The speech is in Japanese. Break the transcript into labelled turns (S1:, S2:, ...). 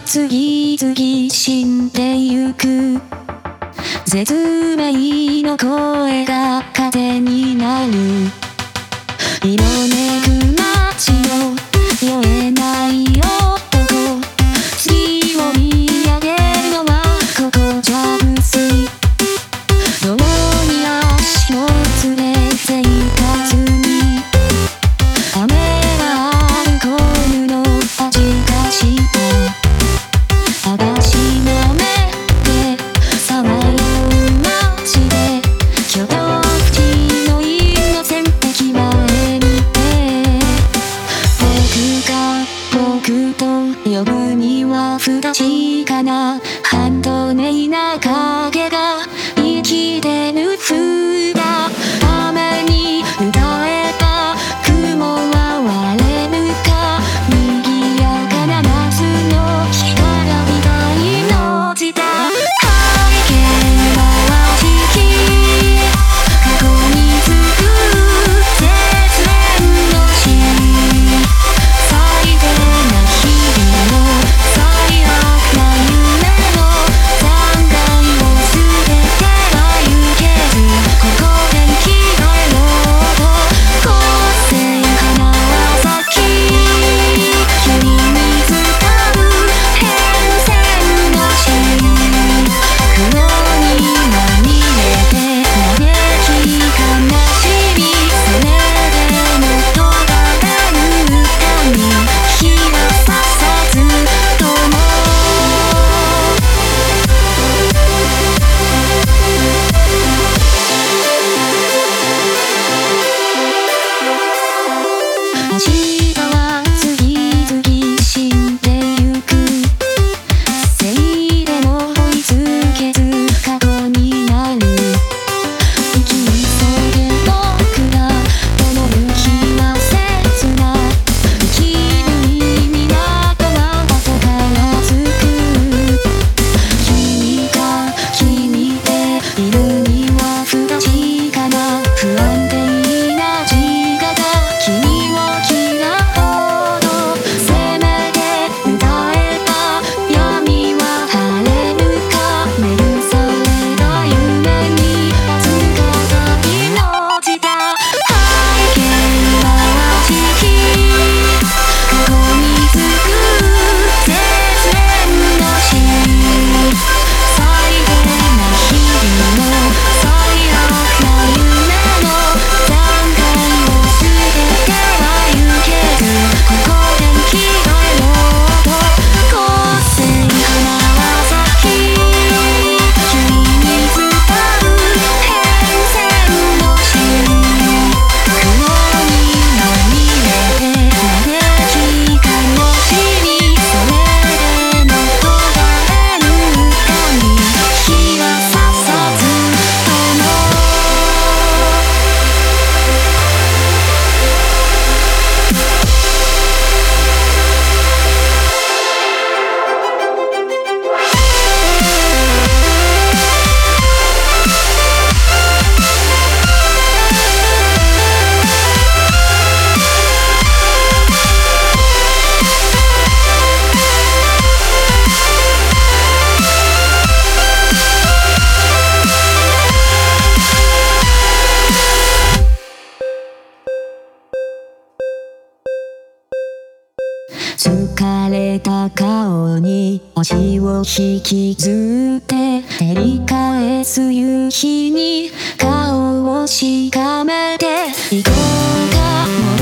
S1: 次々死んでゆく。絶命の声が糧になる。色めく街の酔えない男。月を見上げるのはここじゃ無粋。どうに足を連れ生活に雨がアルコールの味がした。ただしなめてさまよう街で挙動不審のイノセン駅前にて僕が僕と呼ぶには不確かな半透明な影が生きてる風だ。雨に打たれた雲は割れるか。賑やかな夏の日からみたいの落ちた。背景は時期過去に続く絶縁の死。最低な日々の最悪な夢の残骸を捨てては行けず、ここで生き返ろうと個性花は咲き、急に使う変遷のし黒にまみれて嘆き悲しみ、それでもとがる歌に日はささずとも明日は次々死んでゆく。せいでも追いつけず過去になる。生き急げ僕ら灯る日は切な。生きる意味などは朝からつく。君が君でいるには不確かな不安定な自我が君を嫌うほどせめて歌えば闇は晴れるか。目るされた夢に姿命だ。背景は時期過去に続く絶縁の死。最低な日々の最悪な夢の残骸を捨てては行けず、ここで生き返ろうと個性花は咲き、急に使う変遷のし黒にまみれて嘆き悲しみ、それでもとがる歌に日はささずとも疲れた顔に足を引きずって照り返す夕日に顔をしかめて行こうか。